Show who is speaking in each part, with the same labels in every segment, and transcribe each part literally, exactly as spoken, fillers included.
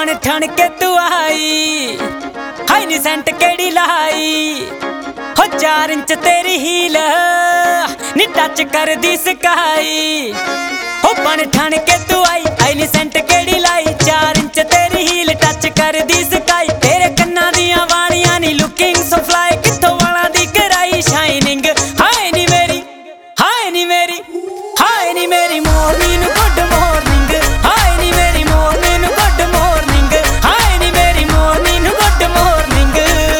Speaker 1: बन ठन के तू आई हाई नी सेंट केड़ी लाई हो चार इंच तेरी हील नी टच कर दी स्काई हो बन ठन के तू आई हाई नी सेंट केड़ी लाई चार इंच तेरी हील टच कर दी स्काई तेरे कन्ना दियां वालियां नी लुकिंग सो फ्लाई किथों वाला दी कराई शाइनिंग हाय नी मेरी हाय नी मेरी हाय नी मेरी मॉर्निंग गुड मॉर्निंग हाय नी मेरी मॉर्निंग गुड मॉर्निंग हाय नी मेरी मॉर्निंग गुड मॉर्निंग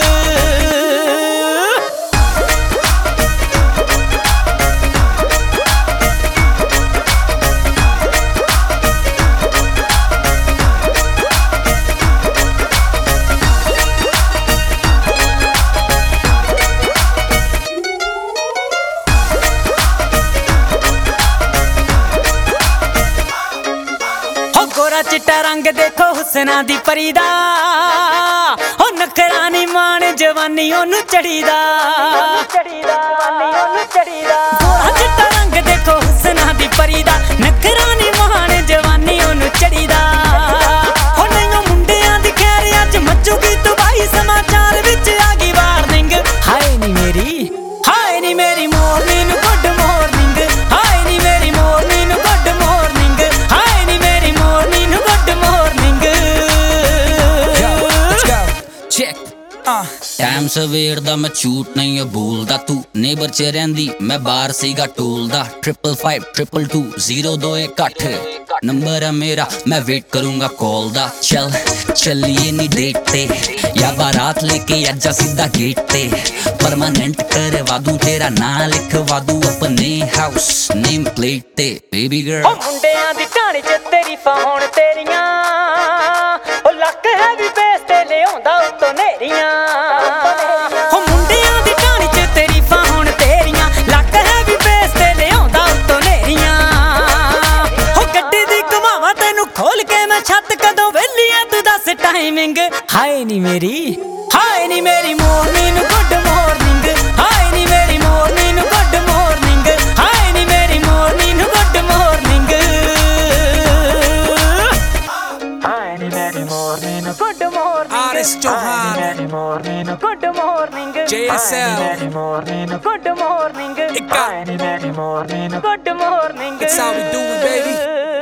Speaker 1: गोरा चिट्टा रंग देखो हुसना दी परीदा ओ नखरा नी मान जवानी ओनू चढ़ीदा गोरा चिट्टा रंग देखो हुसना दी परीदा नखरा नी मान जवानी ओनू चढ़ीदा ओ नहीं मुंडियां दी खैर अज मचूगी तबाही समाचार विच आ गई वार्निंग हाय नी मेरी हाय नी मेरी मॉर्निंग गुड मॉर्निंग हाय नी मेरी मॉर्निंग गुड मॉर्निंग हाय नी मेरी morning good morning
Speaker 2: check time सवेर दा मैं झूठ नहीं है भूलदा तू नेबर च रहिंदी मैं बाहर सीगा टूलदा triple five triple two zero दो एक अठ नंबर है मेरा मैं वेट करूंगा कॉल दा चल चलिए नी डेट ते या बारात लेके आजा सीधा गेट ते परमानेंट करवा दूं तेरा नाम लिखवा दूं अपने हाउस नेम प्लेट ते बेबी गर्ल
Speaker 1: ओ मुंडियां दी कहानी च तारीफां होण तेरियां ओ लक है भी बेस ते लिआंदा उत्तों नेरियां ओ मुंडियां दी कहानी च तारीफां होण तेरियां लक है भी बेस ते लिआंदा उत्तों नेरियां ओ गड्डी दी घुमावां तैनू खोल के मैं छत कदों वेली ऐ तू दस टाइमिंग हाय नी मेरी हाय नी मेरी मॉर्निंग गुड मॉर्निंग हाय नी मेरी मॉर्निंग गुड मॉर्निंग हाय नी मेरी मॉर्निंग गुड मॉर्निंग हाय नी मेरी morning good morning
Speaker 3: Artist Johan,
Speaker 1: मेरी morning good morning
Speaker 3: J S L,
Speaker 1: मेरी मॉर्निंग गुड मॉर्निंग
Speaker 3: Ikka.
Speaker 1: हाय नी मेरी morning good morning
Speaker 3: It's how we do it, baby.